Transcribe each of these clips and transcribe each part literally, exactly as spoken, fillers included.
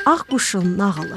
Ağquşun nağılı.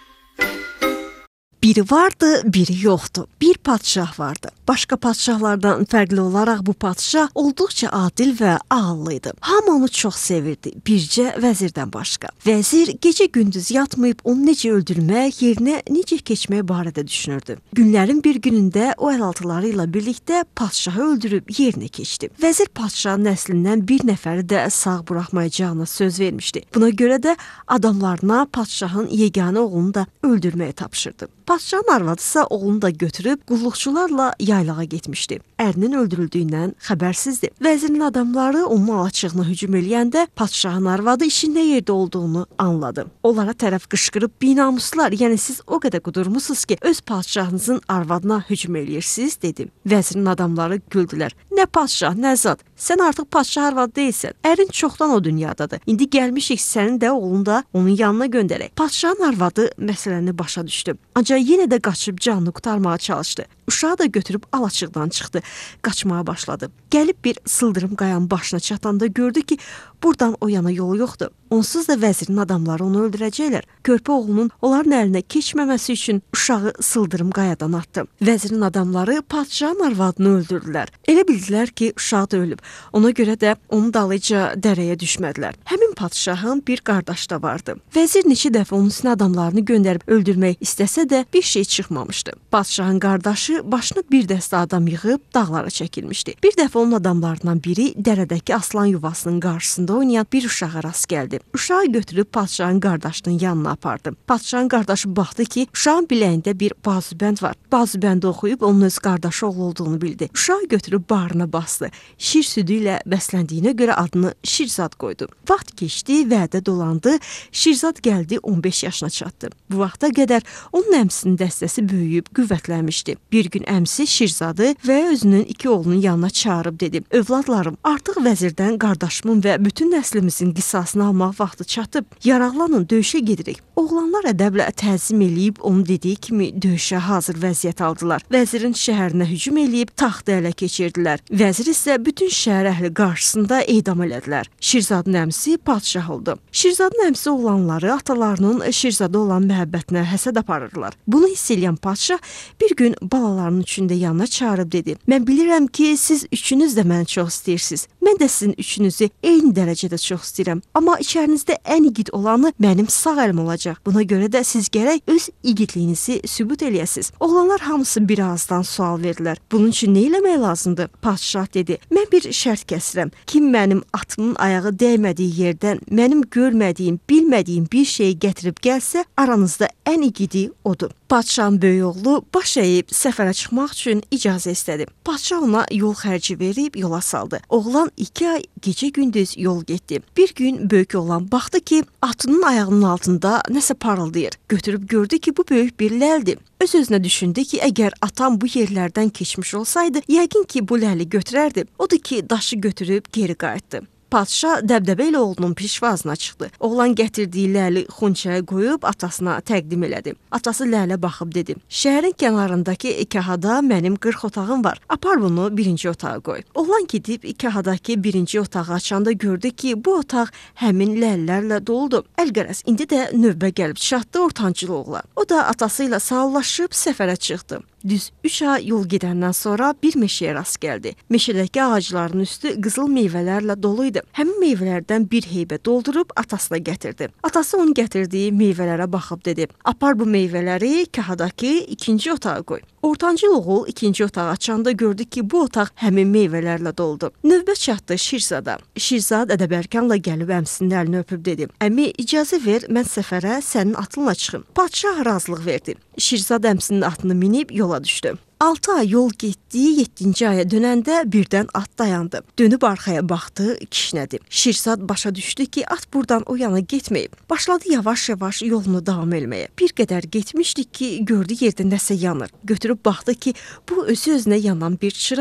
Biri vardı, biri yoxdu. Bir padşah vardı. Başqa padşahlardan fərqli olaraq bu padşah olduqca adil və ağıllıydı. Hamı onu çox sevirdi, bircə vəzirdən başqa. Vəzir gecə-gündüz yatmayıb onu necə öldürmək, yerinə necə keçmək barədə düşünürdü. Günlərin bir günündə o əlaltıları ilə birlikdə padşahı öldürüb yerinə keçdi. Vəzir padşahın nəslindən bir nəfəri də sağ buraxmayacağına söz vermişdi. Buna görə də adamlarına padşahın yeganə oğlunu da öldürməyə tapşırdı. Padşahın arvadısa oğlunu da götürüb qulluqçularla yaylağa getmişdi. Ərinin öldürüldüyündən xəbərsizdi. Vəzirin adamları onun alaçığına hücum eləyəndə padşahın arvadı işin nə yerdə olduğunu anladı. Onlara tərəf qışqırıb binamuslar, yəni siz o qədər qudurmusunuz ki, öz padşahınızın arvadına hücum eləyirsiniz, dedi. Vəzirin adamları güldülər. Nə padşah, nə zat, sən artıq padşah arvadı deyilsən. Ərin çoxdan o dünyadadır. İndi gəlmişik sənin də oğlunu da onun yanına göndərək. Padşahın arvadı məsələni başa düşdü. Ancaq yenə də qaçıb canını qurtarmağa çalışdı. Uşağı da götürüb alaçıqdan çıxdı. Qaçmağa başladı. Gəlib bir sıldırım qayanın başına çatanda gördü ki, buradan o yana yolu yoxdur. Onsuz da vəzirin adamları onu öldürəcəklər. Körpə oğlunun onların əlinə keçməməsi üçün uşağı sıldırım qayadan atdı. Vəzirin adamları padşahın arvadını öldürdülər. Elə bildilər ki, uşağı da ölüb. Ona görə də onu dalıyca dərəyə düşmədilər. Həmin padşahın bir qardaşı da vardı. Vəzir neçə dəfə onun üstünə adamlarını göndərib öldürmək istəsə də bir şey çıxmamışdı. Padşahın qardaşı başına bir dəstə adam yığıb dağlara çəkilmişdi. Bir dəfə onun adamlarından biri dərədəki aslan yuvasının qarşısında oynayan bir uşağa rast gəldi. Uşağı götürüb padşahın qardaşının yanına apardı. Padşahın qardaşı baxdı ki, uşağın biləyində bir bazubənd var. Bazubəndi oxuyub onun öz qardaşı oğlu olduğunu bildi. Uşağı götürüb bağrına basdı. Şir südü ilə bəsləndiyinə görə adını Şirzad qoydu. Vaxt keçdi, vədə dolandı. Şirzad gəldi, on beş yaşına çatdı. Bu vaxta qədər onun əmsinin dəstəsi böyüyüb, qüvvətlənmişdi. Bir gün əmsi Şirzadı və özünün iki oğlunun yanına çağırıb dedi. Övladlarım, artıq vəzirdən qardaşımın və bütün nəslimizin qisasını almaq vaxtı çatıb. Yaraqlanın, döyüşə gedirik. Oğlanlar ədəblə təzim eləyib onun dediyi kimi döyüşə hazır vəziyyət aldılar. Vəzirin şəhərinə hücum eləyib taxtı ələ keçirdilər. Vəzir isə bütün şəhər əhli qarşısında edam elədilər. Şirzadın əmsi padşah oldu. Şirzadın əmsi oğlanları atalarının Şirzada olan məhəbbətinə həsəd aparırlar. Bunu hiss eləyən padşah bir gün balalarının üçündə yanına çağırıb dedi. Mən bilirəm ki, siz üçünüz də məni çox istəyirsiniz. Mən də sizin üçünüzü eyni dərəcədə çox istəyirəm. Amma içərinizdə ən igid olanı mənim sağ əlim olacaq. Buna görə də siz gərək öz igidliyinizi sübut eləyəsiniz. Oğlanlar hamısı bir ağızdan sual verdilər. Bunun üçün nə eləmək lazımdır? Padşah dedi. Mən bir şərt kəsirəm. Kim mənim atımın ayağı dəymədiyi yerdən mənim görmədiyim, bilmədiyim bir şeyi gətirib gəlsə, aranızda ən igidi odur. Padşahın böyük oğlu baş əyib səfərə çıxmaq üçün icazə istədi. Padşah ona yol xərci verib yola saldı. Oğlan iki ay gecə-gündüz yol getdi. Bir gün böyük oğlan baxdı ki, atının ayağının altında nəsə parıldayır. Götürüb gördü ki, bu böyük bir ləldir. Öz-özünə düşündü ki, əgər atam bu yerlərdən keçmiş olsaydı, yəqin ki, bu ləli götürərdi. Odur ki, daşı götürüb geri qayıtdı. Padşah dəbdəbə ilə oğlunun pişvazına çıxdı. Oğlan gətirdiyi ləli xunçaya qoyub atasına təqdim elədi. Atası lələ baxıb dedi. Şəhərin kənarındakı kahada mənim qırx otağım var. Apar bunu birinci otağa qoy. Oğlan gedib kahadakı birinci otağı açanda gördü ki, bu otaq həmin ləllərlə doludur. Əlqərəz, indi də növbə gəlib çatdı ortancıl oğlan. O da atası ilə sağollaşıb səfərə çıxdı. Düz üç ay yol gedəndən sonra bir meşəyə rast gəldi. Meşədəki ağacların üstü qızıl meyvələrlə dolu idi. Həmin meyvələrdən bir heybə doldurub atasına gətirdi. Atası onun gətirdiyi meyvələrə baxıb dedi. Apar bu meyvələri kahadakı ikinci otağa qoy. Ortancıl oğul ikinci otağı açanda gördü ki, bu otaq həmin meyvələrlə doldu. Növbə çatdı Şirzada. Şirzad ədəbərkanla gəlib əmsinin əlini öpüb dedi. Əmi, icazə ver, mən səfərə sənin atınla çıxım. Padşah razılıq verdi. Şirzad əmsinin atını minib yola düşdü. altı ay yol getdi, yeddinci aya dönəndə birdən at dayandı. Dönüb arxaya baxdı, kişnədi. Şirzad başa düşdü ki, at buradan o yana getməyib. Başladı yavaş-yavaş yolunu davam eləməyə. Bir qədər getmişdi ki, gördü yerdə nəsə yanır. Götürüb baxdı ki, bu özü-özünə yanan bir çıraqdır.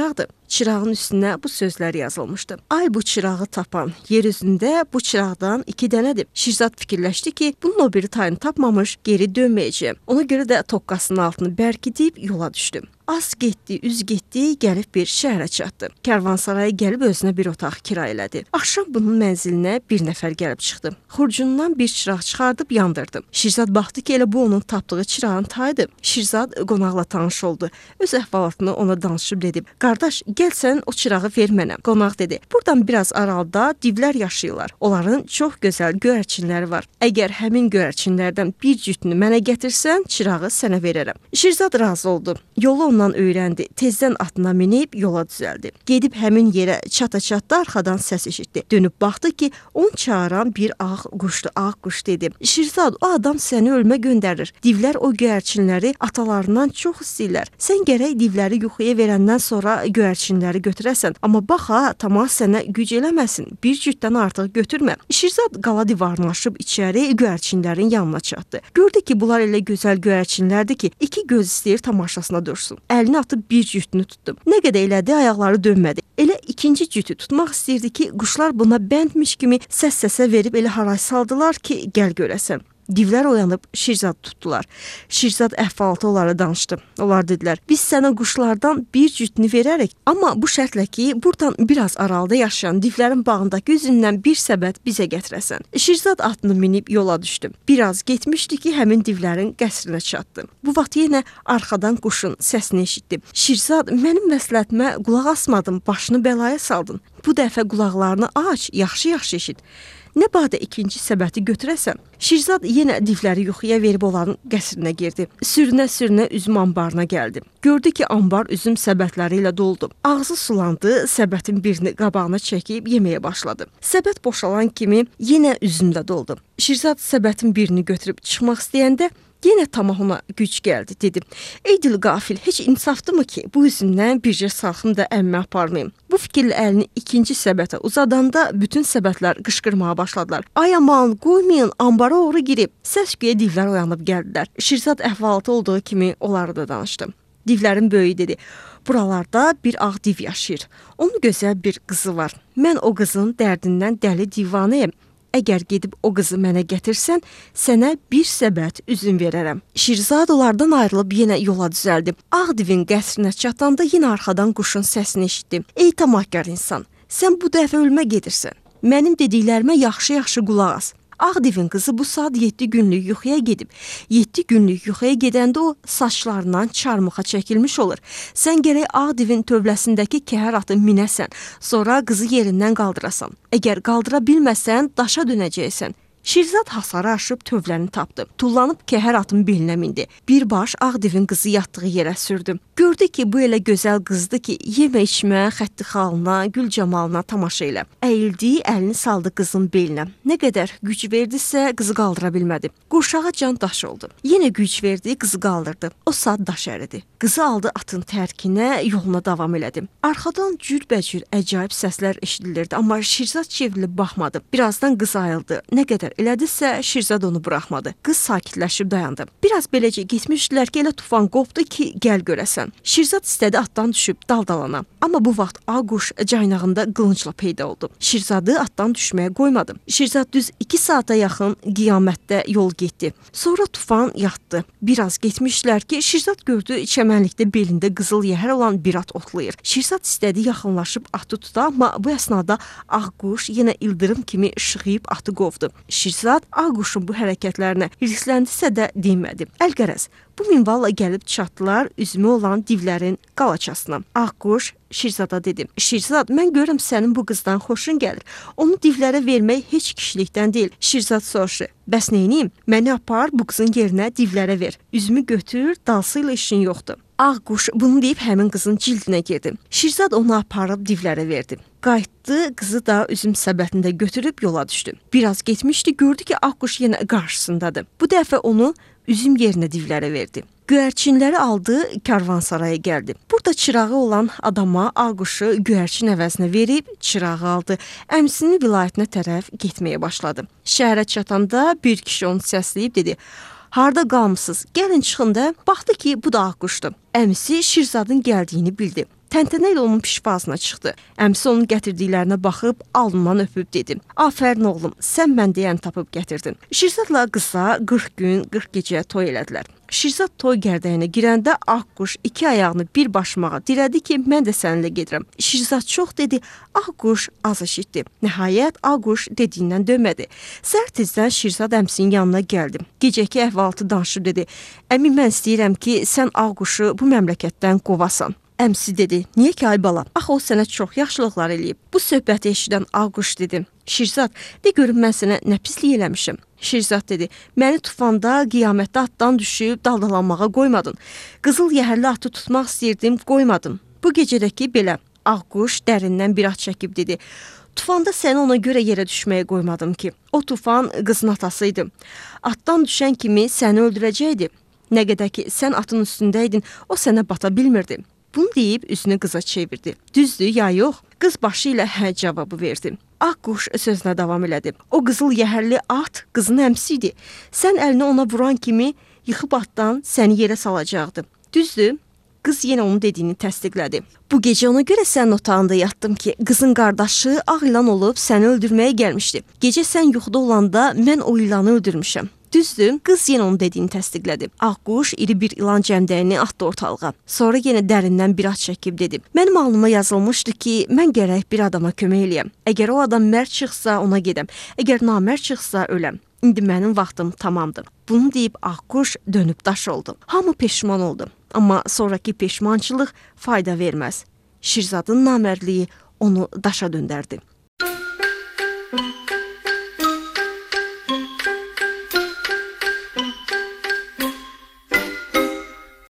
Çırağın üstünə bu sözlər yazılmışdı. Ay bu çırağı tapan, yer üzündə bu çıraqdan iki dənədir. Şirzad fikirləşdi ki, bunun o biri tayını tapmamış, geri dönməyəcəyəm. Ona görə də tokkasının altını bərkidib yola düşdü. Az getdi, üz getdi, gəlib bir şəhərə çatdı. Kərvansaraya gəlib özünə bir otaq kirayə elədi. Axşam bunun mənzilinə bir nəfər gəlib çıxdı. Xurcunundan bir çıraq çıxardıb yandırdı. Şirzad baxdı ki, elə bu onun tapdığı çırağın tayıdır. Şirzad qonaqla tanış oldu. Öz əhvalatını ona danışıb dedi. Qardaş, gəl sən o çırağı ver mənə. Qonaq dedi. Buradan biraz aralıda divlər yaşayırlar. Onların çox gözəl göyərçinləri var. Əgər həmin göyərçinlərdən bir cütünü mənə gətirsən, çırağı sənə verərəm. Şirzad razı oldu. Yolu ondan öyrəndi. Tezdən atına minib yola düzəldi. Gedib həmin yerə çata-çatda arxadan səs eşitdi. Dönüb baxdı ki, onu çağıran bir ağ quşdu. Ağ quş dedi. Şirzad, o adam səni ölmə göndərir. Divlər o göyərçinləri atalarından çox istəyirlər. Sən gərək divləri yuxuya verəndən sonra göyərçinləri götürəsən. Amma bax ha, tamah sənə güc eləməsin. Bir cütdən artıq götürmə. Şirzad qala divarını aşıb içəri göyərçinlərin yanına çatdı. Gördü ki, bunlar elə gözəl göyərçinlərdir ki, iki göz istəyir tamaşasına dursun. Əlini atıb bir cütünü tutdu. Nə qədər elədi, ayaqları dönmədi. Elə ikinci cütü tutmaq istəyirdi ki, quşlar buna bəndmiş kimi səs-səsə verib elə haray saldılar ki, gəl görəsən. Divlər oyanıb Şirzad tutdular. Şirzad əhvalatı onlara danışdı. Onlar dedilər, biz sənə quşlardan bir cütünü verərik, amma bu şərtlə ki, buradan biraz aralıda yaşayan divlərin bağındakı üzündən bir səbət bizə gətirəsən. Şirzad atını minib yola düşdü. Biraz getmişdi ki, həmin divlərin qəsrinə çatdı. Bu vaxt yenə arxadan quşun səsini eşitdi. Şirzad, mənim məsləhətimə qulaq asmadın, başını bəlaya saldın. Bu dəfə qulaqlarını aç, yaxşı-yaxşı eşit. Nə badə ikinci səbəti götürəsən? Şirzad yenə divləri yuxuya verib onların qəsrinə girdi. Sürünə-sürünə üzüm anbarına gəldi. Gördü ki, anbar üzüm səbətləri ilə doldu. Ağzı sulandı, səbətin birini qabağına çəkib yeməyə başladı. Səbət boşalan kimi yenə üzümdə doldu. Şirzad səbətin birini götürüb çıxmaq istəyəndə yenə tamah ona güc gəldi, dedi. Ey dil qafil, heç insafdırmı ki, bu üzümdən bircə salxım da əmmə aparmayım. Bu fikirlə əlini ikinci səbətə uzadanda bütün səbətlər qışqırmağa başladılar. Ay aman, qoymayın, ambara oğru girib. Səs-küyə divlər oyanıb gəldilər. Şirzad əhvalatı olduğu kimi onları da danışdı. Divlərin böyüyü dedi. Buralarda bir ağ div yaşayır. Onun gözəl bir qızı var. Mən o qızın dərdindən dəli divanəyəm. Əgər gedib o qızı mənə gətirsən, sənə bir səbət üzüm verərəm. Şirzad onlardan ayrılıb yenə yola düzəldi. Ağ divin qəsrinə çatanda yenə arxadan quşun səsini eşitdi. Ey tamahkar insan, sən bu dəfə ölmə gedirsən. Mənim dediklərimə yaxşı-yaxşı qulaq as. Ağ divin qızı bu saat yeddi günlük yuxuya gedib. yeddi günlük yuxuya gedəndə o saçlarından çarmıxa çəkilmiş olur. Sən gərək ağ divin tövləsindəki kəhər atı minəsən, sonra qızı yerindən qaldırasan. Əgər qaldıra bilməsən, daşa dönəcəksən. Şirzad hasarı aşıb tövləni tapdı. Tullanıb kəhər atın belinə mindi. Bir baş ağ divin qızı yatdığı yerə sürdü. Gördü ki, bu elə gözəl qızdı ki, yemə içmə, xətti xalına, gül camalına tamaşa elə. Əyildi, əlini saldı qızın belinə. Nə qədər güc verdisə, qızı qaldıra bilmədi. Qurşağa can daş oldu. Yenə güc verdi, qızı qaldırdı. O saat daş əridi. Qızı aldı atın tərkinə, yoluna davam elədi. Arxadan cürbəcür əcayib səslər eşidilirdi, amma Şirzad çevrilib baxmadı. Birazdan qız ayıldı. Nə qədər elədisə, Şirzad onu buraxmadı. Qız sakitləşib dayandı. Biraz beləcə getmişdilər ki, elə tufan qopdu ki, gəl görəsən. Şirzad istədi atdan düşüb daldalana. Amma bu vaxt ağ quş caynağında qılıncla peyda oldu. Şirzadı atdan düşməyə qoymadı. Şirzad düz iki saata yaxın qiyamətdə yol getdi. Sonra tufan yatdı. Biraz getmişdilər ki, Şirzad gördü çəmənlikdə belində qızıl yəhər olan bir at otlayır. Şirzad istədi yaxınlaşıb atı tuta, amma bu əsnada ağ quş yenə ildırım kimi işıqıyıb atı qovdu. Şirzad ağ quşun bu hərəkətlərinə hirsləndisə də dinmədi. Əlqərəz, bu minvalla gəlib çatdılar üzümü olan divlərin qalaçasına. Ağ quş Şirzada dedi. Şirzad, mən görürəm sənin bu qızdan xoşun gəlir. Onu divlərə vermək heç kişilikdən deyil. Şirzad soruşdu. Bəs neyniyim? Məni apar, bu qızın yerinə divlərə ver. Üzümü götür, dalsıyla işin yoxdur. Ağ quş bunu deyib həmin qızın cildinə girdi. Şirzad onu aparıb divlərə verdi. Qayıtdı, qızı da üzüm səbətində götürüb yola düşdü. Biraz getmişdi, gördü ki, ağ quş yenə qarşısındadır. Bu dəfə onu üzüm yerinə divlərə verdi. Göyərçinləri aldı, karvansaraya gəldi. Burada çırağı olan adama ağ quşu göyərçin əvəzinə verib çırağı aldı. Əmsinin vilayətinə tərəf getməyə başladı. Şəhərə çatanda bir kişi onu səsləyib dedi. Harda qalmısınız? Gəlin çıxın da. Baxdı ki, bu da ağ quşdur. Əmisi Şirzadın gəldiyini bildi. Təntənə ilə onun pişvazına çıxdı. Əmsi onun gətirdiklərinə baxıb alnından öpüb dedi: "Afərin oğlum, sən mən deyən tapıb gətirdin." Şirzadla qıza qırx gün, qırx gecə toy elədilər. Şirzad toy gərdəyinə girəndə Ağquş iki ayağını bir başmağa dirədi ki, mən də səninlə gedirəm. Şirzad çox dedi, Ağquş az eşitdi. Nəhayət Ağquş dediyindən dönmədi. Səhər tezdən Şirzad əmsinin yanına gəldi. Gecəki əhvalatı danışıb dedi: "Əmi, mən istəyirəm ki, sən Ağquşu bu məmləkətdən qovasan." Əmsi dedi: "Niyə ki ay bala? Axı o sənə çox yaxşılıqlar eləyib." Bu söhbəti eşidən Ağquş dedi: "Şirzad, de görüm mən sənə nə pislik eləmişəm?" Şirzad dedi: "Məni tufanda, qiyamətdə atdan düşüb daldalanmağa qoymadın. Qızıl yəhərli atı tutmaq istəyirdim, qoymadın. Bu gecədəki belə." Ağquş dərindən bir ah çəkib dedi: "Tufanda səni ona görə yerə düşməyə qoymadım ki. O tufan qızın atasıydı. Atdan düşən kimi səni öldürəcəkdi. Nə qədər ki sən atın üstündəydin, o sənə bata bilmirdi." Bunu deyib üzünü qıza çevirdi. "Düzdür ya yox?" Qız başı ilə hə cavabı verdi. Ağquş sözünə davam elədi: "O qızıl yəhərli at qızın əmsi idi. Sən əlini ona vuran kimi yıxıb atdan səni yerə salacaqdı. Düzdür?" Qız yenə onun dediyini təsdiqlədi. "Bu gecə ona görə sənin otağında yatdım ki, qızın qardaşı ağ ilan olub səni öldürməyə gəlmişdi. Gecə sən yuxuda olanda mən o ilanı öldürmüşəm. Düzdür?" Qız yenə onun dediyini təsdiqlədi. Ağquş iri bir ilan cəmdəyini atdı ortalığa. Sonra yenə dərindən bir ah çəkib dedi: "Mənim alnıma yazılmışdı ki, mən gərək bir adama kömək eləyəm. Əgər o adam mərd çıxsa ona gedəm. Əgər namərd çıxsa öləm. İndi mənim vaxtım tamamdır." Bunu deyib Ağquş dönüb daş oldu. Hamı peşman oldu. Amma sonraki peşmançılıq fayda verməz. Şirzadın namərdliyi onu daşa döndərdi.